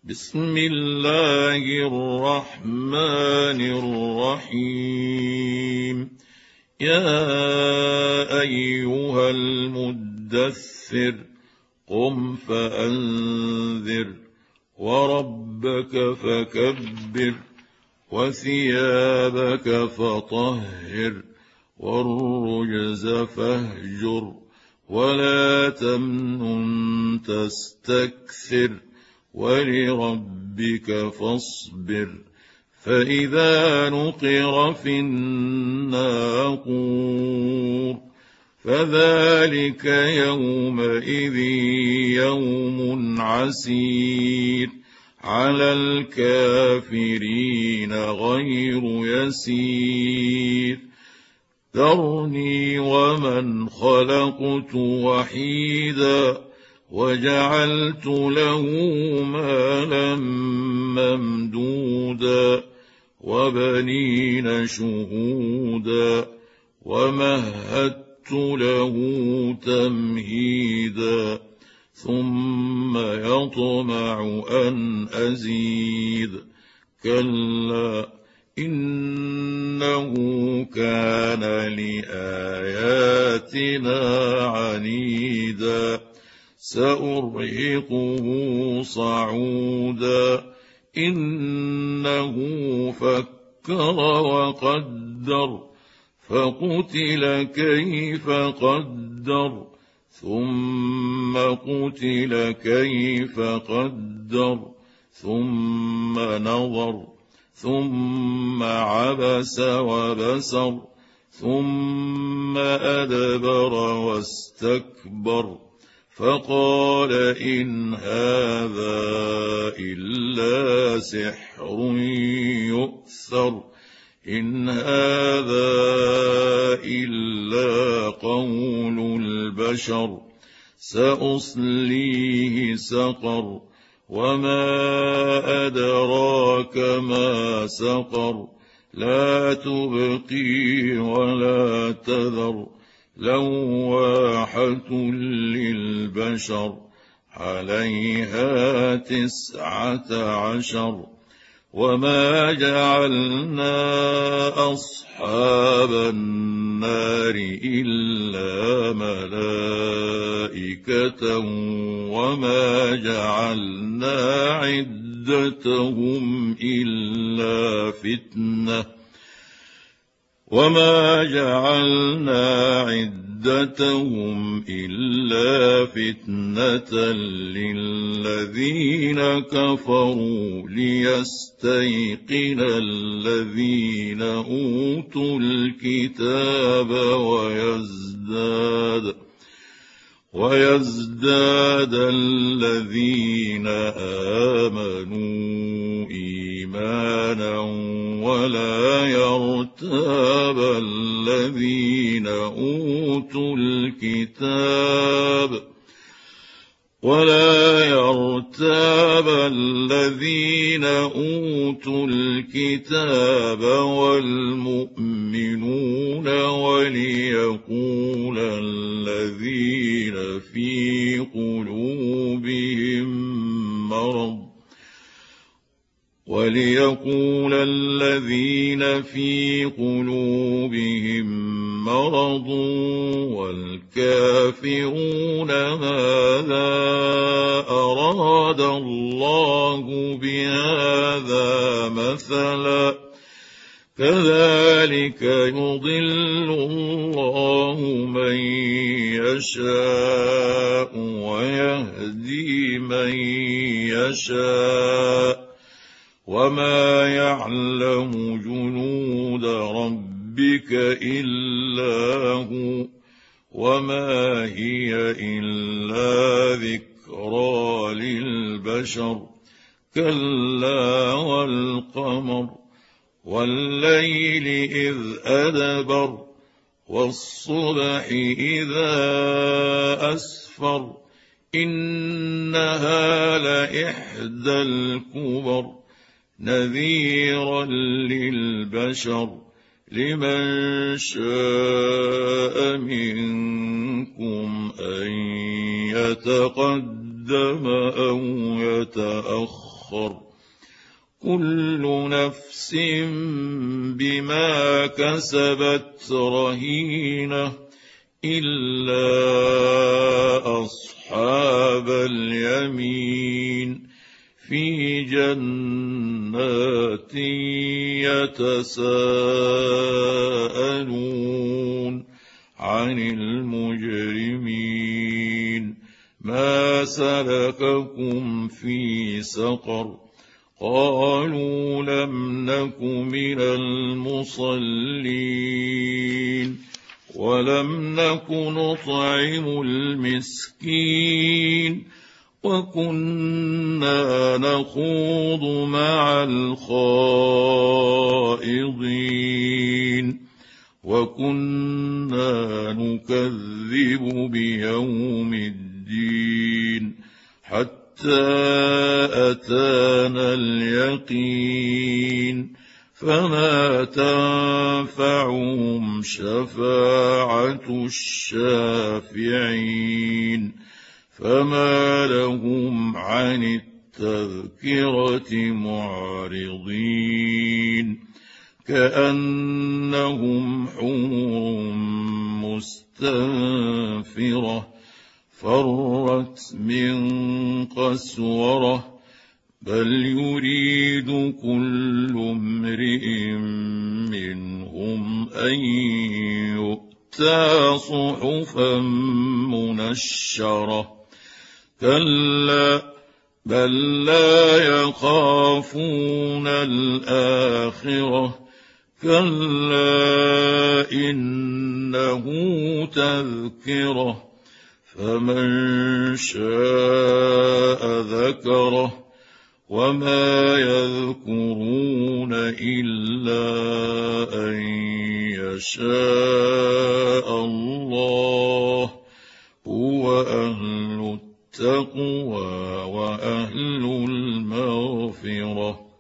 بسم الله الرحمن الرحيم. يا أيها المدثر قم فأنذر وربك فكبر وثيابك فطهر والرجز فاهجر ولا تمنن تستكثر ولربك فاصبر فإذا نقر في الناقور فذلك يومئذ يوم عسير على الكافرين غير يسير ذرني ومن خلقت وحيدا وجعلت له مالا ممدودا وبنين شهودا ومهدت له تمهيدا ثم يطمع أن أزيد كلا إنه كان لآياتنا عنيدا سأرهقه صعودا إنه فكر وقدر فقتل كيف قدر ثم قتل كيف قدر ثم نظر ثم عبس وبسر ثم أدبر واستكبر فقال إن هذا إلا سحر يؤثر إن هذا إلا قول البشر سأصليه سقر وما أدراك ما سقر لا تبقي ولا تذر لواحة للبشر عليها 19 وما جعلنا أصحاب النار إلا ملائكة وما جعلنا عدتهم إلا فتنة للذين كفروا ليستيقن الذين أوتوا الكتاب ويزداد الذين آمنوا إيمانا ولا يرتاب الذين أوتوا الكتاب والمؤمنون وليقول الذين في قلوبهم مرض والكافرون ماذا أراد الله بهذا مثلا كذلك يضل الله من يشاء ويهدي من يشاء وما يعلم جنود ربك إلا هو وما هي إلا ذكرى للبشر كلا والقمر والليل إذ أدبر والصبح إذا أسفر إنها لإحدى الكبر نذيرا للبشر لمن شاء منكم أن يتقدم أو يتأخر يؤخر كل نفس بما كسبت رهينة إلا أصحاب اليمين في جنات يتساءلون عن المجرمين ما سلككم في سقر قالوا لم نك من المصلين ولم نك نطعم المسكين وكنا نخوض مع الخائضين وكنا نكذب بيوم الدين حتى أتانا اليقين فما تنفعهم شفاعة الشافعين فما لهم عن التذكرة معرضين كأنهم حمر مستنفرة فرت من قسورة بل يريد كل امرئ منهم أن يؤتى صحفا منشرة كلا بل لا يخافون الآخرة كلا إنه تذكرة فمن شاء ذكره وما يذكرون إلا أن يشاء الله هو أهل التقوى وأهل المغفرة